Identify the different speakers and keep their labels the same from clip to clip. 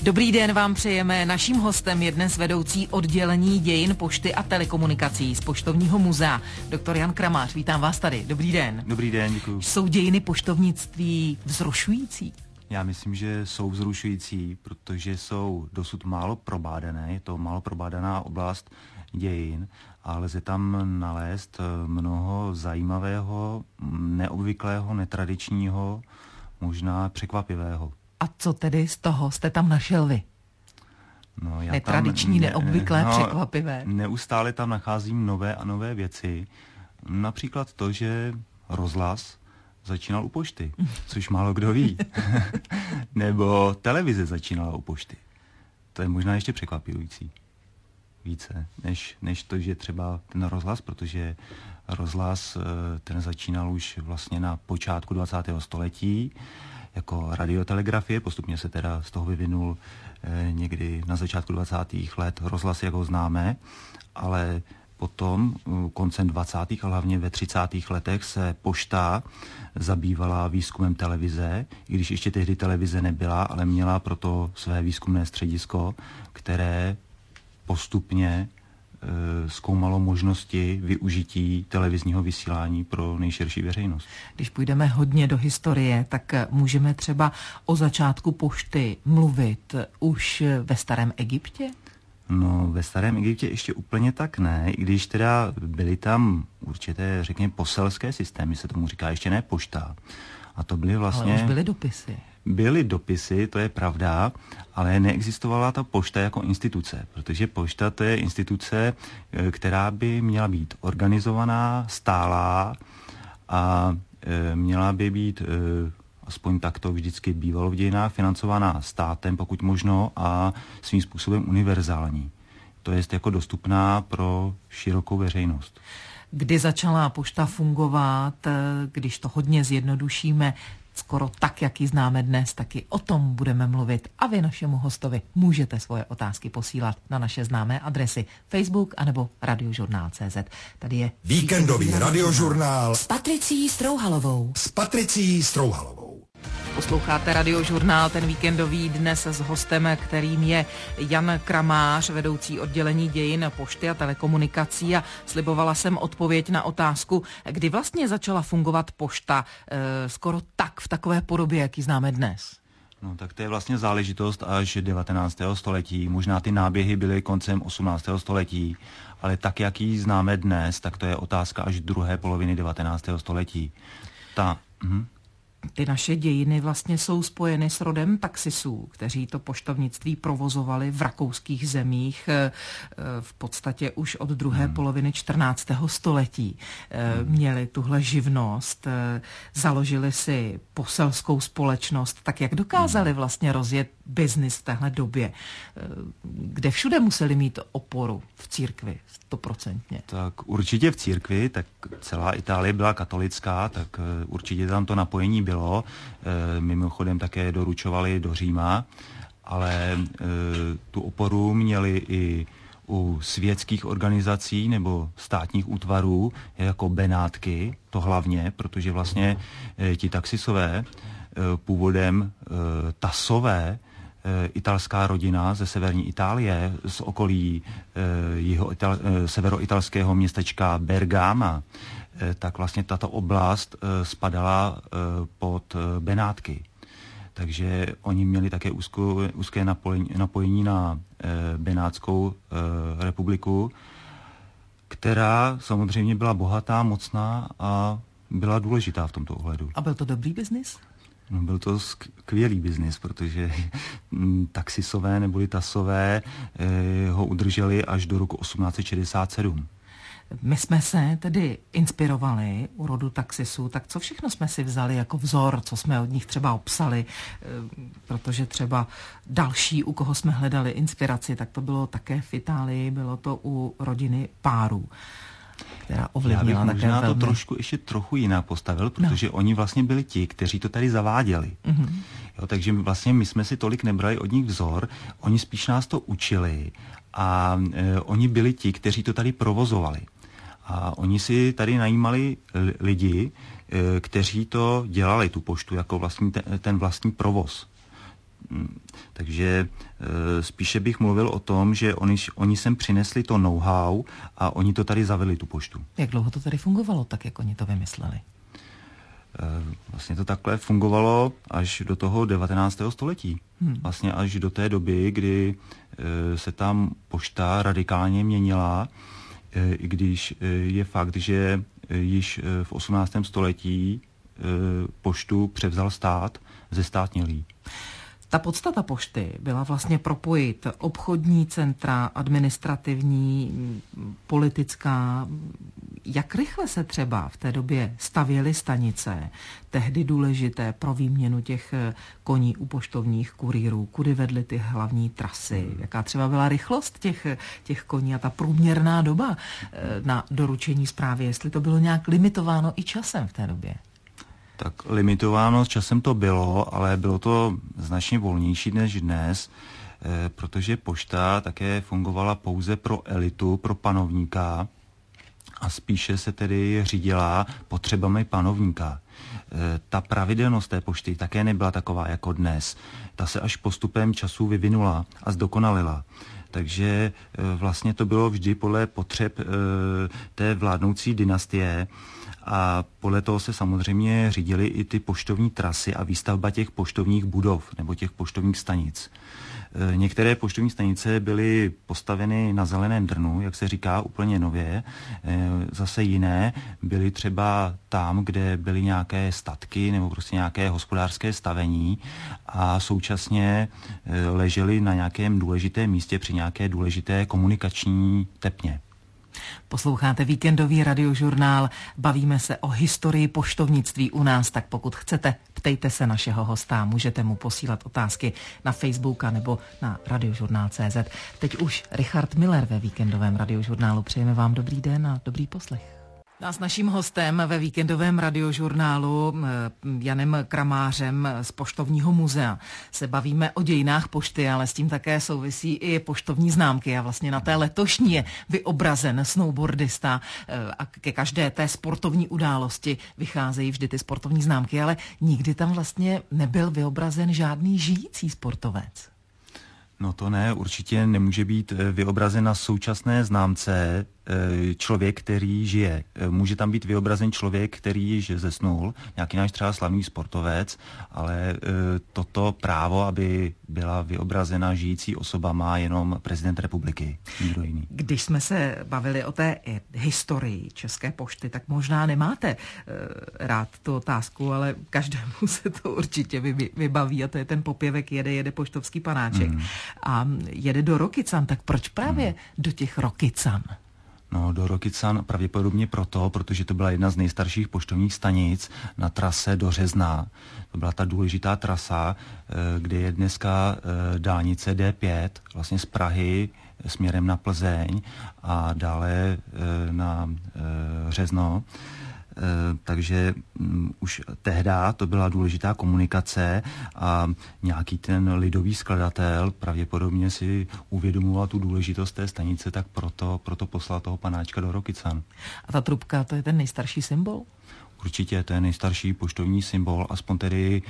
Speaker 1: Dobrý den vám přejeme. Naším hostem je dnes vedoucí oddělení dějin pošty a telekomunikací z Poštovního muzea, doktor Jan Kramář. Vítám vás tady. Dobrý den.
Speaker 2: Dobrý den, děkuji.
Speaker 1: Jsou dějiny poštovnictví vzrušující?
Speaker 2: Já myslím, že jsou vzrušující, protože jsou dosud málo probádané. Je to málo probádaná oblast dějin a lze tam nalézt mnoho zajímavého, neobvyklého, netradičního, možná překvapivého.
Speaker 1: A co tedy z toho jste tam našel vy?
Speaker 2: No, já
Speaker 1: netradiční, neobvyklé, překvapivé.
Speaker 2: Neustále tam nacházím nové a nové věci. Například to, že rozhlas začínal u pošty, což málo kdo ví. Nebo televize začínala u pošty. To je možná ještě překvapující. Více, než to, že třeba ten rozhlas, protože rozhlas ten začínal už vlastně na počátku 20. století jako radiotelegrafie, postupně se teda z toho vyvinul někdy na začátku 20. let rozhlas, jak ho známe, ale potom koncem 20. a hlavně ve 30. letech se pošta zabývala výzkumem televize, i když ještě tehdy televize nebyla, ale měla proto své výzkumné středisko, které postupně zkoumalo možnosti využití televizního vysílání pro nejširší veřejnost.
Speaker 1: Když půjdeme hodně do historie, tak můžeme třeba o začátku pošty mluvit už ve Starém Egyptě?
Speaker 2: No, ve Starém Egyptě ještě úplně tak ne, i když teda byly tam určité, řekněme, poselské systémy, se tomu říká, ještě ne pošta. A to byly vlastně...
Speaker 1: Ale už byly dopisy.
Speaker 2: Byly dopisy, to je pravda, ale neexistovala ta pošta jako instituce, protože pošta to je instituce, která by měla být organizovaná, stálá a měla by být, aspoň tak to vždycky bývalo v dějinách, financovaná státem, pokud možno, a svým způsobem univerzální. To je jako dostupná pro širokou veřejnost.
Speaker 1: Kdy začala pošta fungovat, když to hodně zjednodušíme, skoro tak, jak ji známe dnes, taky o tom budeme mluvit. A vy našemu hostovi můžete svoje otázky posílat na naše známé adresy Facebook anebo Radiožurnál.cz. Tady je
Speaker 3: Víkendový radiožurnál
Speaker 1: s Patricií Strouhalovou. Posloucháte Radiožurnál, ten víkendový, dnes s hostem, kterým je Jan Kramář, vedoucí oddělení dějin pošty a telekomunikací, a slibovala jsem odpověď na otázku, kdy vlastně začala fungovat pošta skoro tak v takové podobě, jak ji známe dnes.
Speaker 2: No tak to je vlastně záležitost až 19. století. Možná ty náběhy byly koncem 18. století, ale tak, jak ji známe dnes, tak to je otázka až druhé poloviny 19. století.
Speaker 1: Ty naše dějiny vlastně jsou spojeny s rodem taxisů, kteří to poštovnictví provozovali v rakouských zemích v podstatě už od druhé poloviny 14. století. Měli tuhle živnost, založili si poselskou společnost. Tak jak dokázali vlastně rozjet biznis v téhle době, kde všude museli mít oporu? V církvi, 100%.
Speaker 2: Tak určitě v církvi, tak celá Itálie byla katolická, tak určitě tam to napojení bylo. Mimochodem také doručovali do Říma, ale tu oporu měli i u světských organizací nebo státních útvarů, jako Benátky, to hlavně, protože vlastně ti taxisové původem Tasové, italská rodina ze severní Itálie, z okolí severoitalského městečka Bergama, tak vlastně tato oblast spadala pod Benátky. Takže oni měli také úzké napojení na Benátskou republiku, která samozřejmě byla bohatá, mocná a byla důležitá v tomto ohledu.
Speaker 1: A byl to dobrý biznis?
Speaker 2: No, byl to skvělý biznis, protože taxisové neboli Tasové ho udrželi až do roku 1867.
Speaker 1: My jsme se tedy inspirovali u rodu taxisů, tak co všechno jsme si vzali jako vzor, co jsme od nich třeba obsali, protože třeba další, u koho jsme hledali inspiraci, tak to bylo také v Itálii, bylo to u rodiny Párů, která ovlivnila také
Speaker 2: možná
Speaker 1: velmi...
Speaker 2: to ještě trochu jinak postavil, protože oni vlastně byli ti, kteří to tady zaváděli. Jo, takže vlastně my jsme si tolik nebrali od nich vzor, oni spíš nás to učili a oni byli ti, kteří to tady provozovali. A oni si tady najímali lidi, kteří to dělali, tu poštu, jako ten vlastní provoz. Takže spíše bych mluvil o tom, že oni sem přinesli to know-how a oni to tady zavedli, tu poštu.
Speaker 1: Jak dlouho to tady fungovalo, tak jak oni to vymysleli?
Speaker 2: Vlastně to takhle fungovalo až do toho 19. století. Vlastně až do té doby, kdy se tam pošta radikálně měnila, i když je fakt, že již v 18. století poštu převzal stát, zestátnělý.
Speaker 1: Ta podstata pošty byla vlastně propojit obchodní centra, administrativní, politická. Jak rychle se třeba v té době stavěly stanice, tehdy důležité pro výměnu těch koní u poštovních kurýrů, kudy vedly ty hlavní trasy, jaká třeba byla rychlost těch koní a ta průměrná doba na doručení zprávy, jestli to bylo nějak limitováno i časem v té době?
Speaker 2: Tak limitováno časem to bylo, ale bylo to značně volnější než dnes, protože pošta také fungovala pouze pro elitu, pro panovníka a spíše se tedy řídila potřebami panovníka. Ta pravidelnost té pošty také nebyla taková jako dnes. Ta se až postupem času vyvinula a zdokonalila. Takže vlastně to bylo vždy podle potřeb té vládnoucí dynastie a podle toho se samozřejmě řídily i ty poštovní trasy a výstavba těch poštovních budov nebo těch poštovních stanic. Některé poštovní stanice byly postaveny na zeleném drnu, jak se říká, úplně nově. Zase jiné byly třeba tam, kde byly nějaké statky nebo prostě nějaké hospodářské stavení a současně ležely na nějakém důležitém místě při nějaké důležité komunikační tepně.
Speaker 1: Posloucháte víkendový radiožurnál, bavíme se o historii poštovnictví u nás, tak pokud chcete, ptejte se našeho hosta, můžete mu posílat otázky na Facebook nebo na radiožurnál.cz. Teď už Richard Miller ve víkendovém radiožurnálu. Přejeme vám dobrý den a dobrý poslech. A s naším hostem ve víkendovém radiožurnálu Janem Kramářem z Poštovního muzea se bavíme o dějinách pošty, ale s tím také souvisí i poštovní známky a vlastně na té letošní je vyobrazen snowboardista a ke každé té sportovní události vycházejí vždy ty sportovní známky, ale nikdy tam vlastně nebyl vyobrazen žádný žijící sportovec.
Speaker 2: No to ne, určitě nemůže být vyobrazen na současné známce člověk, který žije. Může tam být vyobrazen člověk, který již zesnul, nějaký náš třeba slavný sportovec, ale toto právo, aby byla vyobrazena žijící osoba, má jenom prezident republiky, nikdo jiný.
Speaker 1: Když jsme se bavili o té historii České pošty, tak možná nemáte rád tu otázku, ale každému se to určitě vybaví a to je ten popěvek jede poštovský panáček. A jede do Rokycan, tak proč právě do těch Rokycan?
Speaker 2: No, do Rokycan pravděpodobně proto, protože to byla jedna z nejstarších poštovních stanic na trase do Řezna. To byla ta důležitá trasa, kde je dneska dálnice D5, vlastně z Prahy směrem na Plzeň a dále na Řezno. Takže už tehdy to byla důležitá komunikace a nějaký ten lidový skladatel pravděpodobně si uvědomoval tu důležitost té stanice, tak proto poslal toho panáčka do Rokycan.
Speaker 1: A ta trubka, to je ten nejstarší symbol?
Speaker 2: Určitě, to je nejstarší poštovní symbol, aspoň tedy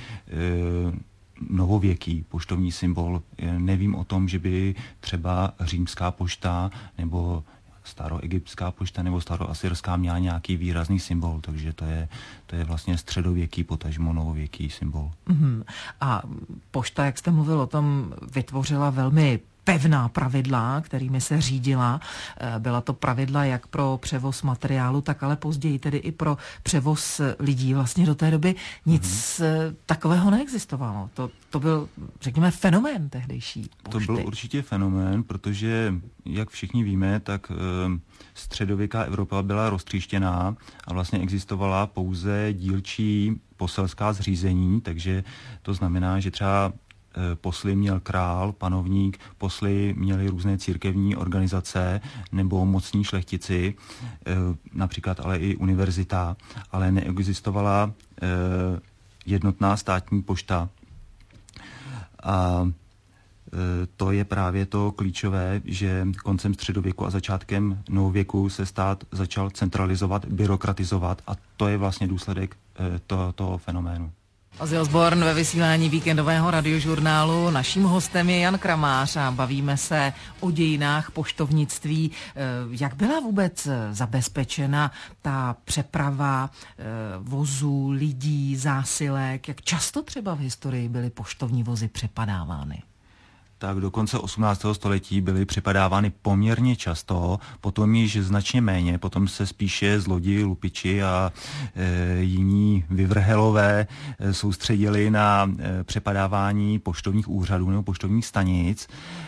Speaker 2: novověký poštovní symbol. Nevím o tom, že by třeba římská pošta nebo staroegyptská pošta nebo staroasyrská měla nějaký výrazný symbol, takže to je vlastně středověký, potažmo novověký symbol.
Speaker 1: A pošta, jak jste mluvil o tom, vytvořila velmi pevná pravidla, kterými se řídila. Byla to pravidla jak pro převoz materiálu, tak ale později tedy i pro převoz lidí. Vlastně do té doby nic takového neexistovalo. To byl, řekněme, fenomén tehdejší pošty.
Speaker 2: To byl určitě fenomén, protože, jak všichni víme, tak středověká Evropa byla roztříštěná a vlastně existovala pouze dílčí poselská zřízení, takže to znamená, že třeba posly měl král, panovník, posly měly různé církevní organizace nebo mocní šlechtici, například ale i univerzita, ale neexistovala jednotná státní pošta. A to je právě to klíčové, že koncem středověku a začátkem novověku se stát začal centralizovat, byrokratizovat a to je vlastně důsledek toho fenoménu.
Speaker 1: Ozzy Osbourne ve vysílání víkendového radiožurnálu. Naším hostem je Jan Kramář a bavíme se o dějinách poštovnictví. Jak byla vůbec zabezpečena ta přeprava vozů, lidí, zásilek? Jak často třeba v historii byly poštovní vozy přepadávány?
Speaker 2: Tak do konce 18. století byly přepadávány poměrně často, potom již značně méně, potom se spíše zloději, lupiči a jiní vyvrhelové soustředili na přepadávání poštovních úřadů nebo poštovních stanic.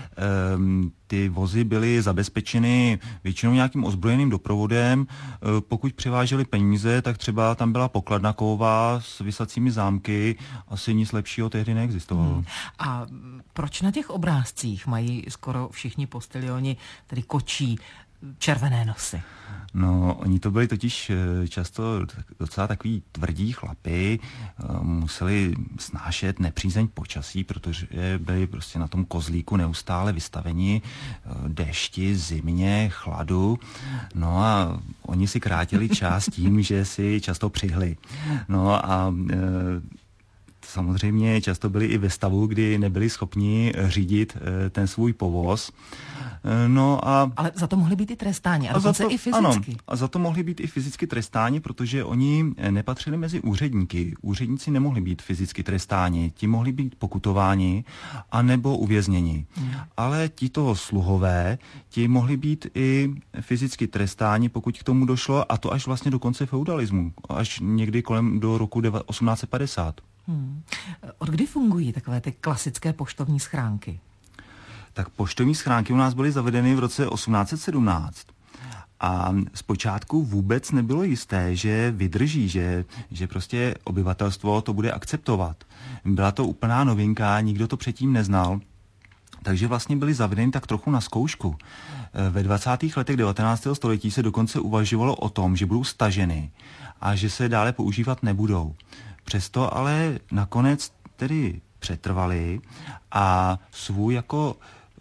Speaker 2: Ty vozy byly zabezpečeny většinou nějakým ozbrojeným doprovodem. Pokud převážely peníze, tak třeba tam byla pokladna kovová s visacími zámky. Asi nic lepšího tehdy neexistovalo.
Speaker 1: A proč na těch obrázcích mají skoro všichni postilioni, tedy kočí, červené nosy?
Speaker 2: No, oni to byli totiž často docela takový tvrdí chlapi, museli snášet nepřízeň počasí, protože byli prostě na tom kozlíku neustále vystaveni dešti, zimě, chladu. No a oni si krátili čas tím, že si často přihli. No a samozřejmě často byli i ve stavu, kdy nebyli schopni řídit ten svůj povoz.
Speaker 1: Ale za to mohli být i trestáni, a dokonce i fyzicky.
Speaker 2: Ano, a za to mohli být i fyzicky trestáni, protože oni nepatřili mezi úředníky. Úředníci nemohli být fyzicky trestáni, ti mohli být pokutováni anebo uvězněni. Ale tito sluhové, ti mohli být i fyzicky trestáni, pokud k tomu došlo, a to až vlastně do konce feudalismu, až někdy kolem do roku 1850.
Speaker 1: Od kdy fungují takové ty klasické poštovní schránky?
Speaker 2: Tak poštovní schránky u nás byly zavedeny v roce 1817. A zpočátku vůbec nebylo jisté, že vydrží, že prostě obyvatelstvo to bude akceptovat. Byla to úplná novinka, nikdo to předtím neznal. Takže vlastně byly zavedeny tak trochu na zkoušku. Ve 20. letech 19. století se dokonce uvažovalo o tom, že budou staženy a že se dále používat nebudou. Přesto ale nakonec tedy přetrvali a svůj jako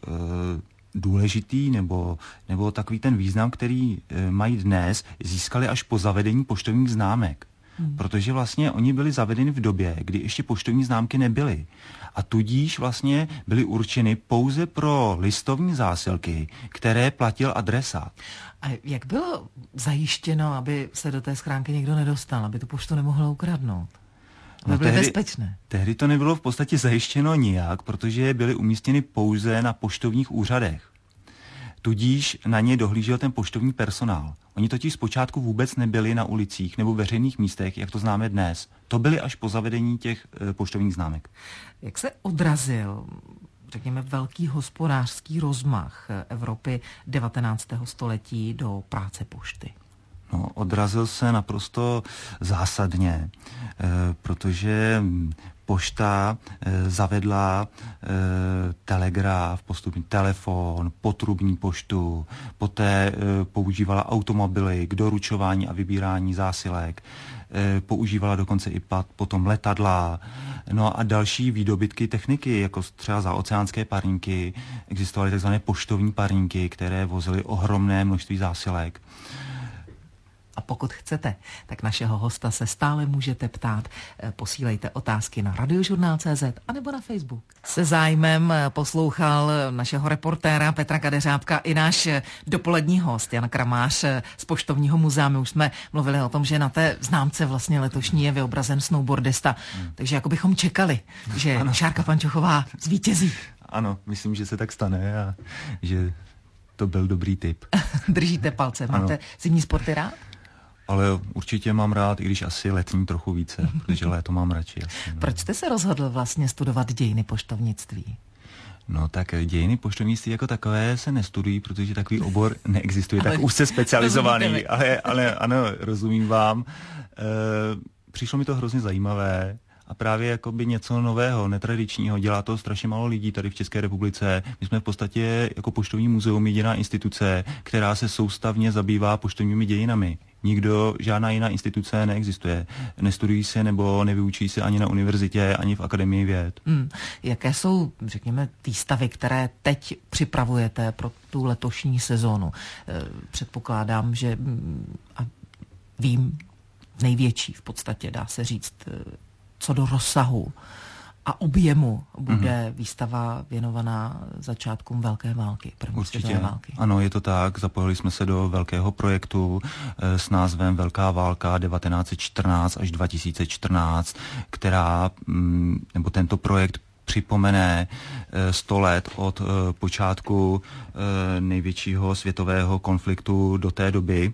Speaker 2: důležitý nebo takový ten význam, který mají dnes, získali až po zavedení poštovních známek. Protože vlastně oni byli zavedeni v době, kdy ještě poštovní známky nebyly. A tudíž vlastně byly určeny pouze pro listovní zásilky, které platil adresát.
Speaker 1: A jak bylo zajištěno, aby se do té schránky někdo nedostal, aby tu poštu nemohlo ukradnout? To bylo bezpečné.
Speaker 2: Tehdy to nebylo v podstatě zajištěno nijak, protože byly umístěny pouze na poštovních úřadech. Tudíž na ně dohlížel ten poštovní personál. Oni totiž zpočátku vůbec nebyli na ulicích nebo veřejných místech, jak to známe dnes. To byly až po zavedení těch poštovních známek.
Speaker 1: Jak se odrazil, řekněme, velký hospodářský rozmach Evropy 19. století do práce pošty?
Speaker 2: No, odrazil se naprosto zásadně, protože pošta zavedla telegraf, postupný telefon, potrubní poštu, poté používala automobily k doručování a vybírání zásilek, používala dokonce i potom letadla, no a další výdobytky techniky, jako třeba zaoceánské parníky, existovaly tzv. Poštovní parníky, které vozily ohromné množství zásilek.
Speaker 1: A pokud chcete, tak našeho hosta se stále můžete ptát. Posílejte otázky na radiožurnál.cz anebo na Facebook. Se zájmem poslouchal našeho reportéra Petra Kadeřábka i náš dopolední host Jan Kramář z Poštovního muzea. My už jsme mluvili o tom, že na té známce vlastně letošní je vyobrazen snowboardista. Takže jako bychom čekali, že ano. Šárka Pančochová zvítězí.
Speaker 2: Ano, myslím, že se tak stane a že to byl dobrý tip.
Speaker 1: Držíte palce. Máte zimní sporty rád?
Speaker 2: Ale určitě mám rád, i když asi letní trochu více, protože léto mám radši. Asi, no.
Speaker 1: Proč jste se rozhodl vlastně studovat dějiny poštovnictví?
Speaker 2: No tak dějiny poštovnictví jako takové se nestudují, protože takový obor neexistuje, tak úzce specializovaný. Ale ano, rozumím vám. Přišlo mi to hrozně zajímavé. A právě jakoby něco nového, netradičního, dělá to strašně málo lidí tady v České republice. My jsme v podstatě jako Poštovní muzeum jediná instituce, která se soustavně zabývá poštovními dějinami. Žádná jiná instituce neexistuje. Nestudují se nebo nevyučí se ani na univerzitě, ani v Akademii věd.
Speaker 1: Jaké jsou, řekněme, výstavy, které teď připravujete pro tu letošní sezónu? Předpokládám, že a vím, největší v podstatě, dá se říct, co do rozsahu a objemu bude výstava věnovaná začátkům Velké války, první světové války?
Speaker 2: Ano, je to tak. Zapojili jsme se do velkého projektu s názvem Velká válka 1914 až 2014, nebo tento projekt připomene 100 let od počátku největšího světového konfliktu do té doby.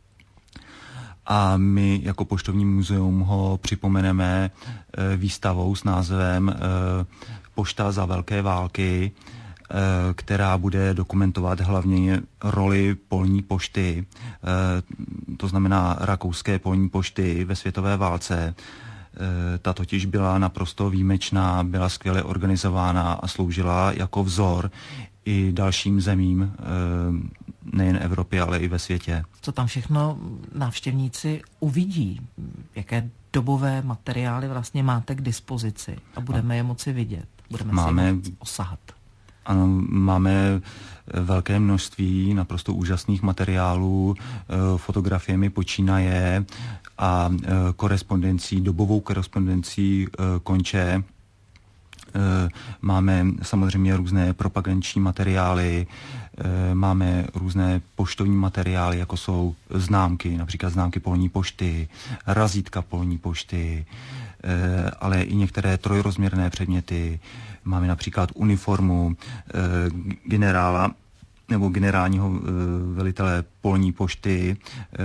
Speaker 2: A my jako Poštovní muzeum ho připomeneme výstavou s názvem Pošta za velké války, která bude dokumentovat hlavně roli polní pošty, to znamená rakouské polní pošty ve světové válce. Ta totiž byla naprosto výjimečná, byla skvěle organizována a sloužila jako vzor i dalším zemím, nejen Evropě, ale i ve světě.
Speaker 1: Co tam všechno návštěvníci uvidí? Jaké dobové materiály vlastně máte k dispozici a budeme je moci vidět? Budeme si je moci osahat?
Speaker 2: Ano, máme velké množství naprosto úžasných materiálů, fotografiemi počínaje a dobovou korespondencí konče. Máme samozřejmě různé propaganční materiály, máme různé poštovní materiály, jako jsou známky, například známky polní pošty, razítka polní pošty, ale i některé trojrozměrné předměty. Máme například uniformu generála nebo generálního velitele polní pošty.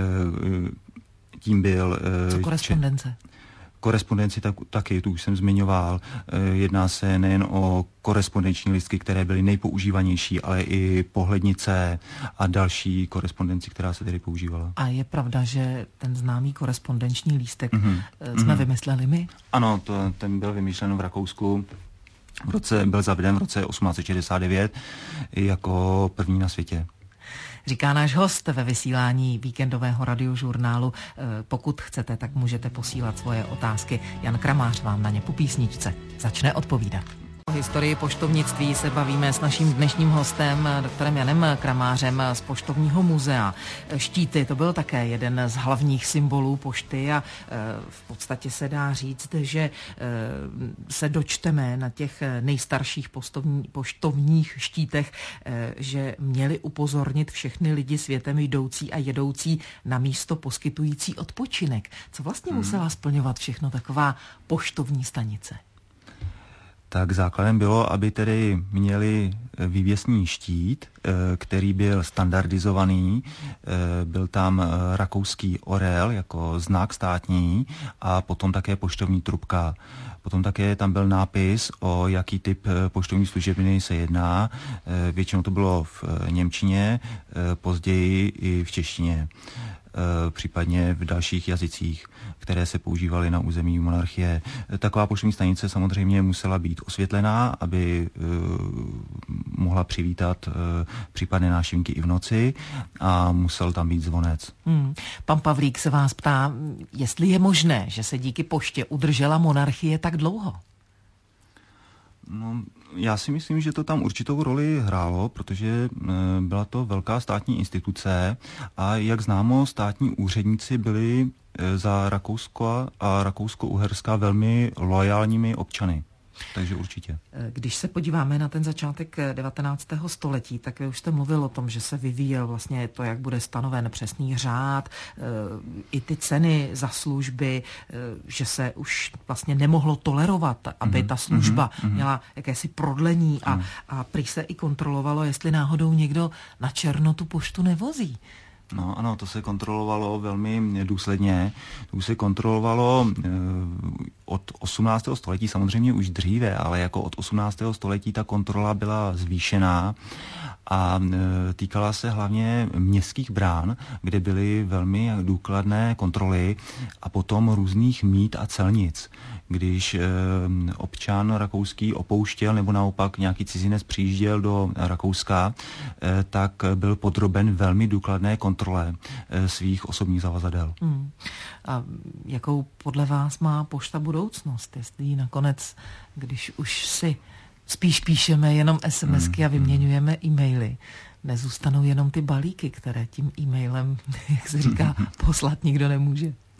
Speaker 2: Tím byl...
Speaker 1: Co korespondence?
Speaker 2: Korespondenci taky, tu už jsem zmiňoval. Jedná se nejen o korespondenční listky, které byly nejpoužívanější, ale i pohlednice a další korespondenci, která se tedy používala.
Speaker 1: A je pravda, že ten známý korespondenční lístek jsme vymysleli my?
Speaker 2: Ano, ten byl vymýšlen v Rakousku. Byl zaveden v roce 1869 jako první na světě.
Speaker 1: Říká náš host ve vysílání víkendového radiožurnálu. Pokud chcete, tak můžete posílat svoje otázky. Jan Kramář vám na ně po písničce začne odpovídat. O historii poštovnictví se bavíme s naším dnešním hostem, doktorem Janem Kramářem z Poštovního muzea. Štíty, to byl také jeden z hlavních symbolů pošty a v podstatě se dá říct, že se dočteme na těch nejstarších poštovních štítech, že měli upozornit všechny lidi světem jdoucí a jedoucí na místo poskytující odpočinek. Co vlastně musela splňovat všechno taková poštovní stanice?
Speaker 2: Tak základem bylo, aby tedy měli vývěsný štít, který byl standardizovaný, byl tam rakouský orel jako znak státní a potom také poštovní trubka. Potom také tam byl nápis, o jaký typ poštovní služebny se jedná. Většinou to bylo v němčině, později i v češtině, případně v dalších jazycích, které se používaly na území monarchie. Taková poštovní stanice samozřejmě musela být osvětlená, aby mohla přivítat případné návštěvníky i v noci a musel tam být zvonec.
Speaker 1: Pan Pavlík se vás ptá, jestli je možné, že se díky poště udržela monarchie tak dlouho?
Speaker 2: No, já si myslím, že to tam určitou roli hrálo, protože byla to velká státní instituce a jak známo, státní úředníci byli za Rakousko a Rakousko-Uherská velmi loajálními občany. Takže určitě.
Speaker 1: Když se podíváme na ten začátek 19. století, tak vy už jste mluvil o tom, že se vyvíjel vlastně to, jak bude stanoven přesný řád, i ty ceny za služby, že se už vlastně nemohlo tolerovat, aby ta služba měla jakési prodlení a prý se i kontrolovalo, jestli náhodou někdo na černo tu poštu nevozí.
Speaker 2: No ano, to se kontrolovalo velmi důsledně. To se kontrolovalo od 18. století, samozřejmě už dříve, ale jako od 18. století ta kontrola byla zvýšená a týkala se hlavně městských brán, kde byly velmi důkladné kontroly a potom různých mýt a celnic. Když občan rakouský opouštěl nebo naopak nějaký cizinec přijížděl do Rakouska, tak byl podroben velmi důkladné kontrole svých osobních zavazadel.
Speaker 1: A jakou podle vás má pošta budoucnost? Jestli nakonec, když už si spíš píšeme jenom SMSky a vyměňujeme e-maily, nezůstanou jenom ty balíky, které tím e-mailem, jak se říká, poslat nikdo nemůže?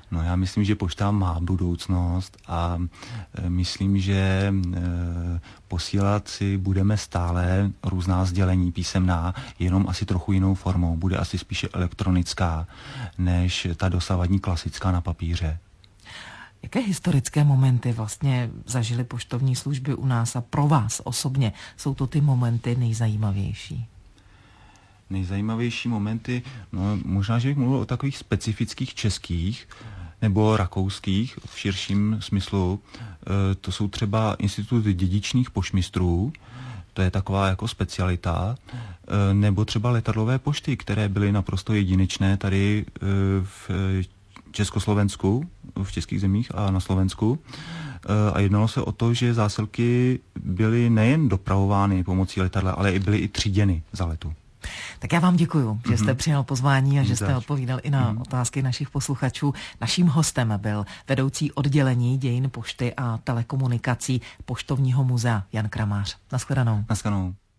Speaker 2: No já myslím, že pošta má budoucnost a myslím, že posílat si budeme stále různá sdělení písemná, jenom asi trochu jinou formou. Bude asi spíše elektronická, než ta dosavadní klasická na papíře.
Speaker 1: Jaké historické momenty vlastně zažily poštovní služby u nás a pro vás osobně jsou to ty momenty nejzajímavější?
Speaker 2: Nejzajímavější momenty, no možná, že bych mluvil o takových specifických českých nebo rakouských v širším smyslu. To jsou třeba institut dědičných poštmistrů, to je taková jako specialita, nebo třeba letadlové pošty, které byly naprosto jedinečné tady v Československu, v českých zemích a na Slovensku. A jednalo se o to, že zásilky byly nejen dopravovány pomocí letadla, ale byly i tříděny za letu.
Speaker 1: Tak já vám děkuju, že jste přijal pozvání a že jste odpovídal i na otázky našich posluchačů. Naším hostem byl vedoucí oddělení dějin pošty a telekomunikací Poštovního muzea Jan Kramář. Naschledanou.
Speaker 2: Naschledanou.